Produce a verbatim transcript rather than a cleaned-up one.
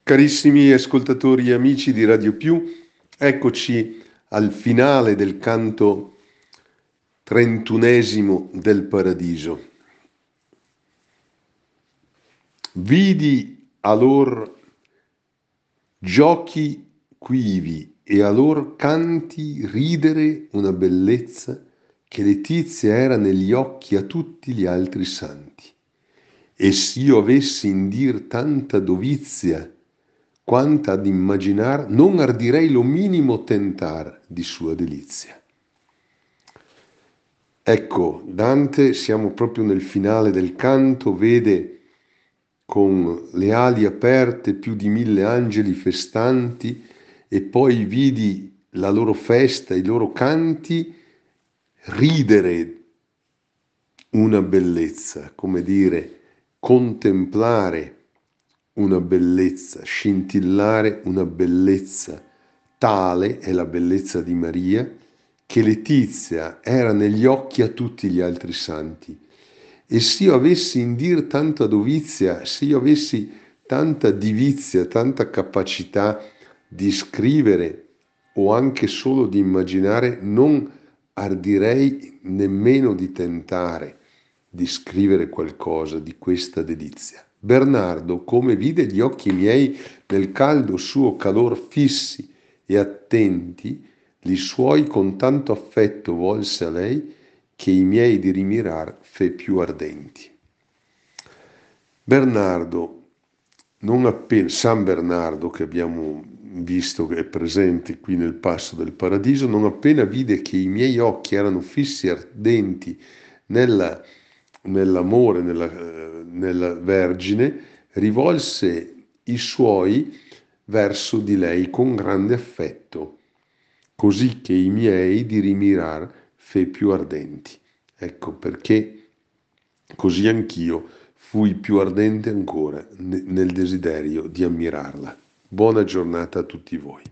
Carissimi ascoltatori e amici di Radio Più, eccoci al finale del canto trentunesimo del Paradiso. Vidi allor giochi quivi e allor canti ridere una bellezza che letizia era negli occhi a tutti gli altri santi. E s'io avessi in dir tanta dovizia quanta ad immaginar, non ardirei lo minimo tentar di sua delizia. Ecco, Dante, siamo proprio nel finale del canto, vede con le ali aperte più di mille angeli festanti e poi vidi la loro festa, i loro canti, ridere una bellezza, come dire, contemplare una bellezza, scintillare una bellezza, tale è la bellezza di Maria, che letizia era negli occhi a tutti gli altri santi. E se io avessi in dir tanta dovizia, se io avessi tanta divizia, tanta capacità di scrivere o anche solo di immaginare, non ardirei nemmeno di tentare di scrivere qualcosa di questa delizia. Bernardo, come vide gli occhi miei nel caldo suo calor fissi e attenti, li suoi con tanto affetto volse a lei, che i miei di rimirar fe più ardenti. Bernardo, non appena, San Bernardo, che abbiamo visto che è presente qui nel Passo del Paradiso, non appena vide che i miei occhi erano fissi e ardenti nella, nell'amore, nella, nella Vergine, rivolse i suoi verso di lei con grande affetto, così che i miei di rimirar fe più ardenti. Ecco perché così anch'io fui più ardente ancora nel desiderio di ammirarla. Buona giornata a tutti voi.